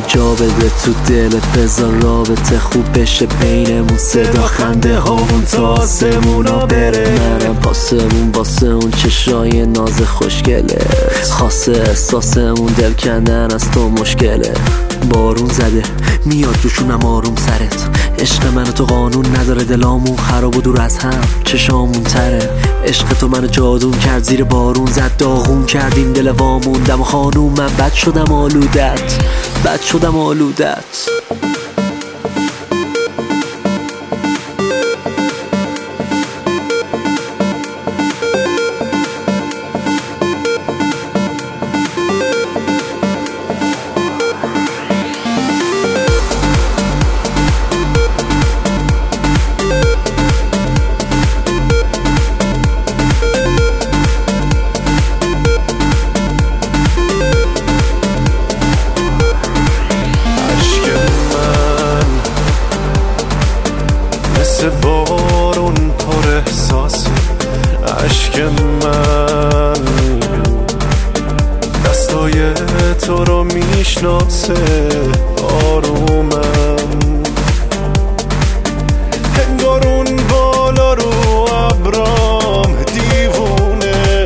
جا بده تو دلت، بذار رابطه خوب بشه بینمون، صدا خنده هامون تا آسمونا بره. منم پاسمون واسه اون چشای ناز خوشگله، خاصه احساسمون دل کندن از تو مشکله. بارون زده میاد روشونم آروم سرت، عشق من تو قانون نداره، دلامون خراب و دور از هم چشامون تره. عشق تو منو جادون کرد، زیر بارون زد داغون کردیم دل وامون. دم خانوم من بد شدم آلودت، بد شدم آلودت. بارون پر احساس عشق من، دستای تو رو میشناسه آرومم. انگار اون بالا رو ابرام دیوونه،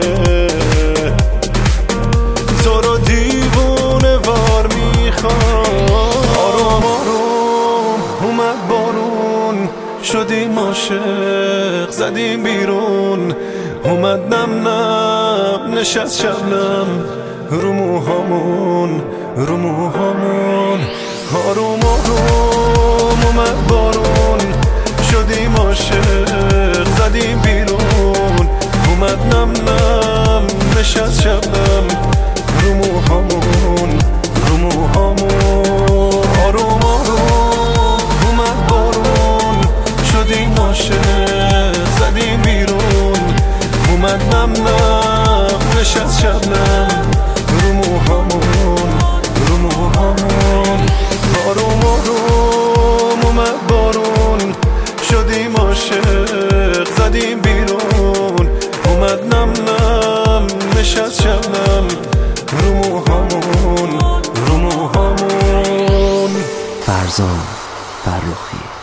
تو رو دیوونه وار میخوام. آروم آروم اومد بارون، شدیم عاشق زدیم بیرون. اومد نم نم نشست شبنم رو موهامون، رو موهامون. آروم آروم اومد بارون، شدیم عاشق زدیم بیرون. اومد نم نم نشست شبنم رو موهامون، رو موهامون. آروم آروم اومد بارون، شدیم عاشق زدیم بیرون. اومد نم نم نشست شبنم رو موهامون، رو موهامون. آروم آروم اومد بارون، شدیم عاشق زدیم بیرون. اومد نم نم نشست شبنم رو موهامون، رو موهامون. فرزان فرخی.